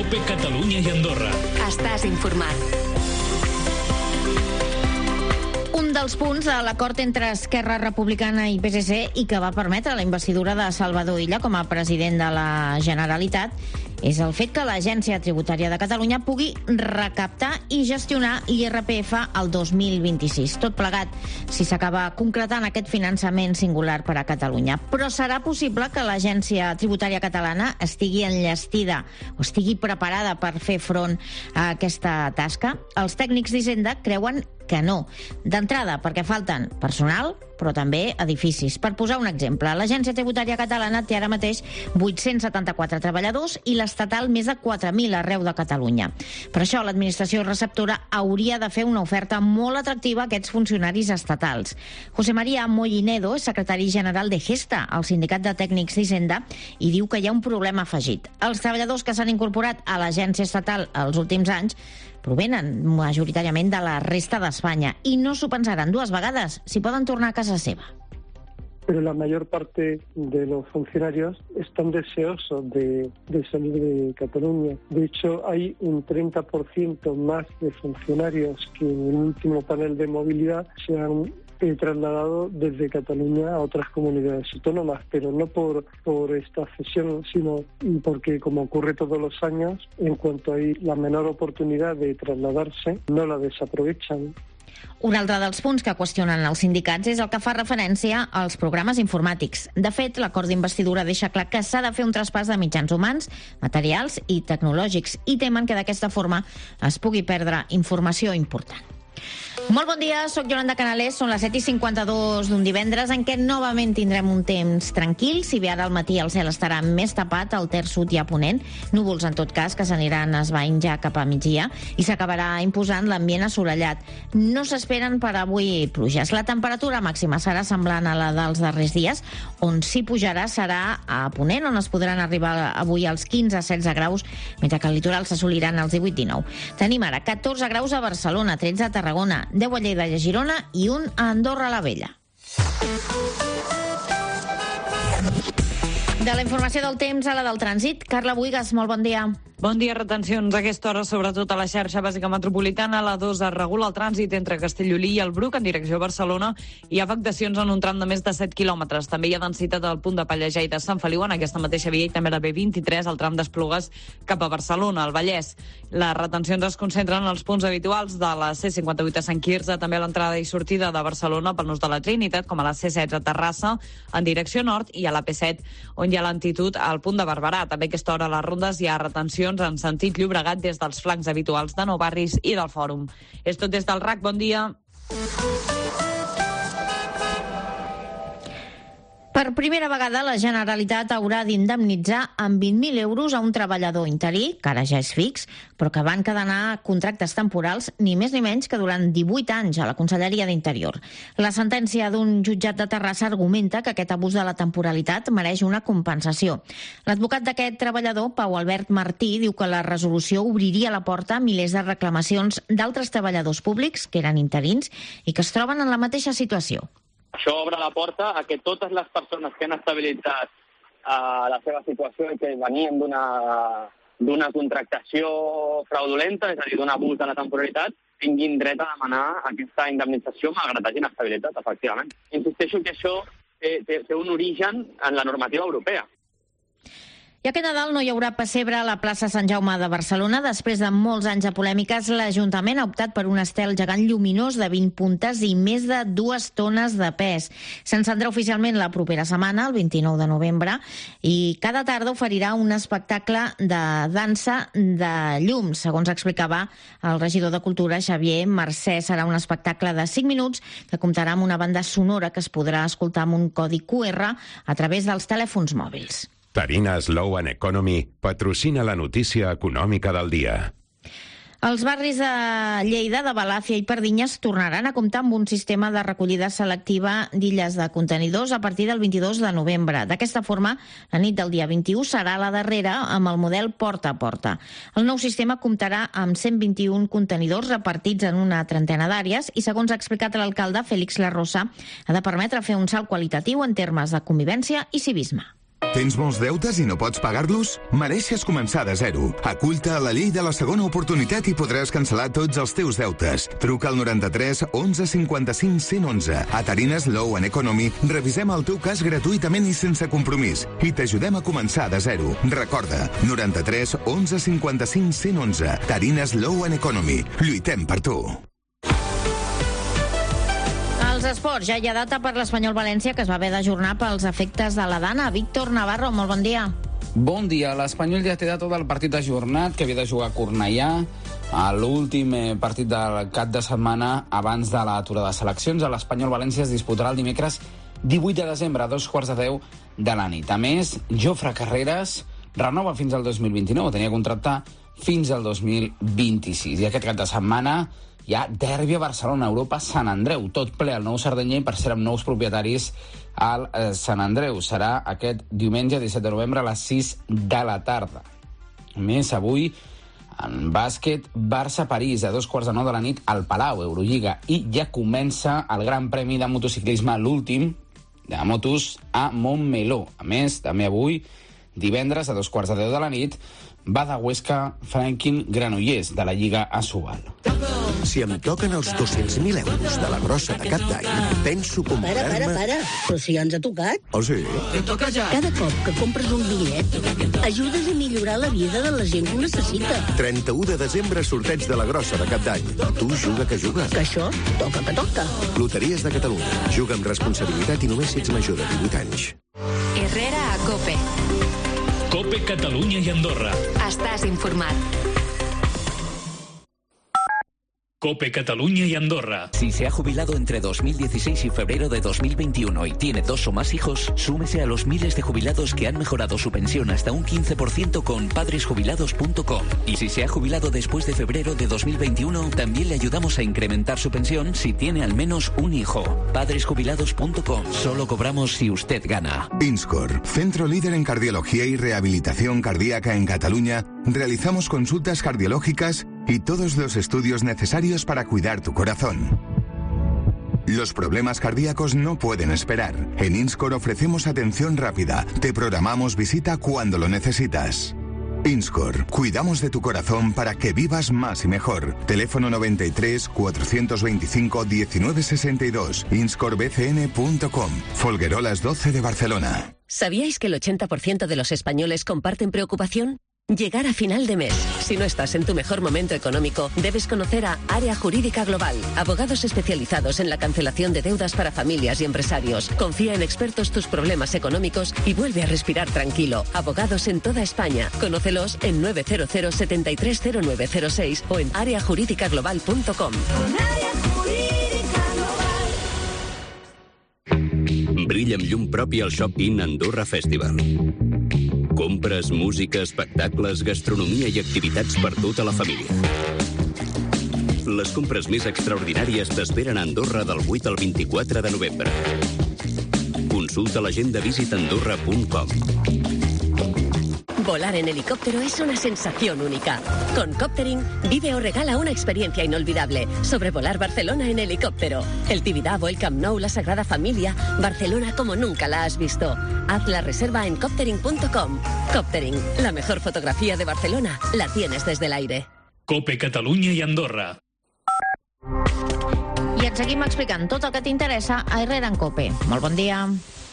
COPE Catalunya i Andorra. Estàs informat. Un dels punts de l'acord entre Esquerra Republicana i PSC i que va permetre la investidura de Salvador Illa com a president de la Generalitat és el fet que l'Agència Tributària de Catalunya pugui recaptar i gestionar l'IRPF al 2026. Tot plegat, si s'acaba concretant aquest finançament singular per a Catalunya. Però serà possible que l'Agència Tributària Catalana estigui enllestida o estigui preparada per fer front a aquesta tasca? Els tècnics d'Hisenda creuen que no. D'entrada, perquè falten personal, però també edificis. Per posar un exemple, l'Agència Tributària Catalana té ara mateix 874 treballadors i l'estatal més de 4.000 arreu de Catalunya. Per això, l'administració receptora hauria de fer una oferta molt atractiva a aquests funcionaris estatals. José María Mollinedo és secretari general de Gesta, el sindicat de tècnics d'Hisenda, i diu que hi ha un problema afegit. Els treballadors que s'han incorporat a l'agència estatal els últims anys provenen majoritàriament de la resta d'Espanya i no s'ho pensaran dues vegades si poden tornar a casa seva. Pero la mayor parte de los funcionarios están deseosos de salir de Cataluña. De hecho, hay un 30% más de funcionarios que en el último panel de movilidad se han trasladado desde Cataluña a otras comunidades autónomas, pero no por esta cesión, sino porque, como ocurre todos los años, en cuanto hay la menor oportunidad de trasladarse, no la desaprovechan. Un altre dels punts que qüestionen els sindicats és el que fa referència als programes informàtics. De fet, l'acord d'investidura deixa clar que s'ha de fer un traspàs de mitjans humans, materials i tecnològics, i temen que d'aquesta forma es pugui perdre informació important. Molt bon dia, sóc Yolanda Canalés, són les 7:52 d'un divendres en què novament tindrem un temps tranquil. Si bé ara al matí el cel estarà més tapat al terç sud i a ponent, núvols en tot cas que s'aniran esvaint ja cap a migdia i s'acabarà imposant l'ambient assolellat. No s'esperen per avui pluges. La temperatura màxima serà semblant a la dels darrers dies, on sí pujarà serà a ponent, on es podran arribar avui als 15-16 graus, mentre que al litoral s'assoliran els 18-19. Tenim ara 14 graus a Barcelona, 13 a Tarragona, 10 a Lleida i a Girona i 1 a Andorra la Vella. De la informació del temps a la del trànsit, Carla Buigas, molt bon dia. Bon dia, retencions a aquesta hora, sobretot a la xarxa bàsica metropolitana. La 2 es regula el trànsit entre Castellolí i el Bruc en direcció a Barcelona. Hi ha afectacions en un tram de més de 7 quilòmetres. També hi ha densitat al punt de Pallejà i de Sant Feliu en aquesta mateixa via i també la B23 al tram d'Esplugues cap a Barcelona, al Vallès. Les retencions es concentren en els punts habituals de la C58 a Sant Quirze, també a l'entrada i sortida de Barcelona pel nus de la Trinitat, com a la C16 a Terrassa en direcció nord i a la P7 on hi ha lentitud al punt de Barberà. També a aquesta hora a les rondes hi ha retencions en sentit Llobregat des dels flancs habituals de Nou Barris i del Fòrum. És tot des del RAC, bon dia. Per primera vegada, la Generalitat haurà d'indemnitzar amb 20.000 euros a un treballador interí, que ara ja és fix, però que van encadenar contractes temporals ni més ni menys que durant 18 anys a la Conselleria d'Interior. La sentència d'un jutjat de Terrassa argumenta que aquest abús de la temporalitat mereix una compensació. L'advocat d'aquest treballador, Pau Albert Martí, diu que la resolució obriria la porta a milers de reclamacions d'altres treballadors públics que eren interins i que es troben en la mateixa situació. Això obre la porta a que totes les persones que han estabilitzat la seva situació i que venien d'una contractació fraudulenta, és a dir, d'un abús de la temporalitat, tinguin dret a demanar aquesta indemnització malgrat hagin estabilitat, efectivament. Insisteixo que això té un origen en la normativa europea. I aquest Nadal no hi haurà pessebre a la plaça Sant Jaume de Barcelona. Després de molts anys de polèmiques, l'Ajuntament ha optat per un estel gegant lluminós de 20 puntes i més de 2 tones de pes. S'encendrà oficialment la propera setmana, el 29 de novembre, i cada tarda oferirà un espectacle de dansa de llums. Segons explicava el regidor de Cultura, Xavier Mercè, serà un espectacle de 5 minuts que comptarà amb una banda sonora que es podrà escoltar amb un codi QR a través dels telèfons mòbils. Tarina Slow and Economy patrocina la notícia econòmica del dia. Els barris de Lleida, de Balàfia i Pardinyes tornaran a comptar amb un sistema de recollida selectiva d'illes de contenidors a partir del 22 de novembre. D'aquesta forma, la nit del dia 21 serà la darrera amb el model porta a porta. El nou sistema comptarà amb 121 contenidors repartits en una trentena d'àrees i, segons ha explicat l'alcalde Félix Larrosa, ha de permetre fer un salt qualitatiu en termes de convivència i civisme. Tens molts deutes i no pots pagar-los? Mereixes començar de zero. Acull-te a la llei de la segona oportunitat i podràs cancel·lar tots els teus deutes. Truca al 93 11 55 111. A Tarines Law and Economy revisem el teu cas gratuïtament i sense compromís. I t'ajudem a començar de zero. Recorda, 93 11 55 111. Tarines Law and Economy. Lluitem per tu. Els esports, ja hi ha data per l'Espanyol València, que es va haver d'ajornar pels efectes de la Dana. Víctor Navarro, molt bon dia. Bon dia. L'Espanyol ja té data del partit ajornat, que havia de jugar a Cornellà, a l'últim partit del cap de setmana abans de l'aturada de seleccions. L'Espanyol València es disputarà el dimecres 18 de desembre, a 2:10 de la nit. A més, Jofre Carreras renova fins al 2029, tenia contracte fins al 2026. I aquest cap de setmana hi ha derbi a Barcelona, Europa, Sant Andreu. Tot ple al Nou Cerdanyer, per ser amb nous propietaris al Sant Andreu. Serà aquest diumenge, 17 de novembre, a les 6 de la tarda. A més, avui, en bàsquet, Barça-París, a 2:09 de la nit, al Palau, Eurolliga. I ja comença el Gran Premi de motociclisme, l'últim, de motos, a Montmeló. A més, també avui, divendres, a 2:10 de la nit, Bada-Huesca, Franklin Granollers, de la Lliga Asobal. Si em toquen els 200.000 euros de la grossa de cap d'any, penso comprar-me... Para. Però si ja ens ha tocat. Oh, sí? Cada cop que compres un bitllet, ajudes a millorar la vida de la gent que ho necessita. 31 de desembre, sorteig de la grossa de cap d'any. Tu juga que juga. Que això toca que toca. Loteries de Catalunya. Juga amb responsabilitat i només si ets major de 18 anys. Herrera a COPE. COPE Catalunya i Andorra. Estàs informat. COPE Cataluña y Andorra. Si se ha jubilado entre 2016 y febrero de 2021 y tiene 2 o más hijos, súmese a los miles de jubilados que han mejorado su pensión hasta un 15% con padresjubilados.com. Y si se ha jubilado después de febrero de 2021, también le ayudamos a incrementar su pensión si tiene al menos un hijo. Padresjubilados.com. Solo cobramos si usted gana. INSCOR, centro líder en cardiología y rehabilitación cardíaca en Cataluña, realizamos consultas cardiológicas y todos los estudios necesarios para cuidar tu corazón. Los problemas cardíacos no pueden esperar. En INSCOR ofrecemos atención rápida. Te programamos visita cuando lo necesitas. INSCOR, cuidamos de tu corazón para que vivas más y mejor. Teléfono 93 425 1962. INSCORBCN.com. Folguerolas 12 de Barcelona. ¿Sabíais que el 80% de los españoles comparten preocupación? Llegar a final de mes. Si no estás en tu mejor momento económico, debes conocer a Área Jurídica Global. Abogados especializados en la cancelación de deudas para familias y empresarios. Confía en expertos tus problemas económicos y vuelve a respirar tranquilo. Abogados en toda España. Conócelos en 900 730906 o en areajuridicaglobal.com. Brilla amb llum propi al Shopping Andorra Festival. Compres, música, espectacles, gastronomia i activitats per tota la família. Les compres més extraordinàries t'esperen a Andorra del 8 al 24 de novembre. Consulta l'agenda visitandorra.com. Volar en helicóptero es una sensación única. Con Coptering, vive o regala una experiencia inolvidable. Sobrevolar Barcelona en helicóptero. El Tibidabo, el Camp Nou, la Sagrada Familia. Barcelona como nunca la has visto. Haz la reserva en coptering.com. Coptering, la mejor fotografía de Barcelona la tienes desde el aire. COPE Catalunya i Andorra. I et seguim explicant tot el que t'interessa a Herrera en COPE. Molt bon dia.